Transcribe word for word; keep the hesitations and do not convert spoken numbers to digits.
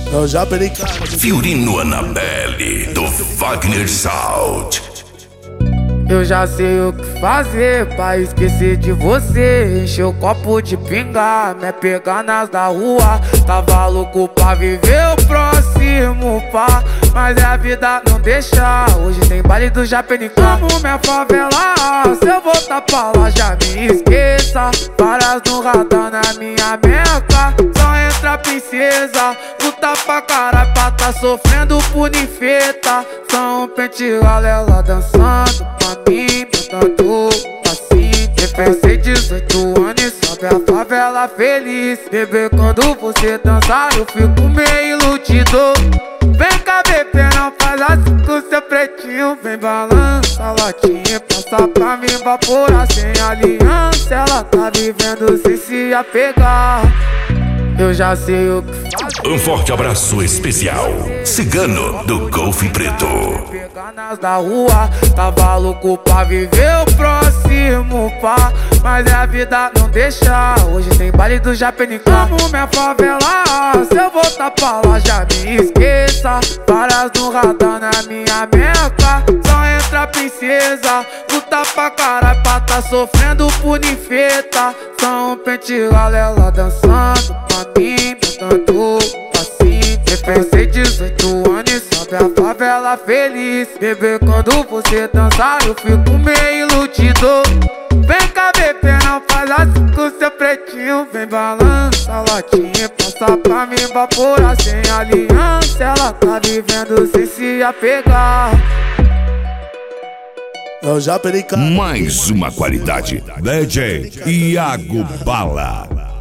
Eu já perei cara. Fiorino Anabelle, do Wagner Sound. Eu já sei o que fazer pra esquecer de você. Encher o copo de pinga, me pegar nas da rua. Tava louco pra viver o próximo pá, mas é a vida não deixa. Hoje tem baile do Japenicá. Amo minha favela, se eu voltar pra lá já me esqueça. Várias no radar na minha meca, só entra princesa. Luta pra caralho pra tá sofrendo por ninfeta. São um pente galela dançando pra mim, botando assim. Pensei dezoito anos e sobe a favela feliz. Bebê, quando você dançar eu fico meio iludido. Vem cá, bebê, não faz assim com seu pretinho. Vem balança a latinha, passa pra mim evaporar sem aliança. Ela tá vivendo sem se apegar. Eu já sei o que fazer. Um forte abraço especial, Cigano do Golfe Preto. Pegar nas da rua, tava louco pra viver o próximo pá, mas é a vida não deixa. Hoje tem baile do Japenicá. Amo minha favela, se eu voltar pra lá já me esqueça. Várias no radar na minha meca, só entra princesa. Luta pra caralho pra tá sofrendo por ninfeta. São um pente galela dançando pra mim, botando assim. Pensei dezoito anos e sobe a favela feliz. Bebê, quando você dançar eu fico meio iludido. Vem cá, bebê, não faz assim com seu pretinho. Vem balança a latinha, passa pra mim evaporar sem aliança. Ela tá vivendo sem se apegar. Eu já perei cara. Mais uma qualidade, D J Iago Bala.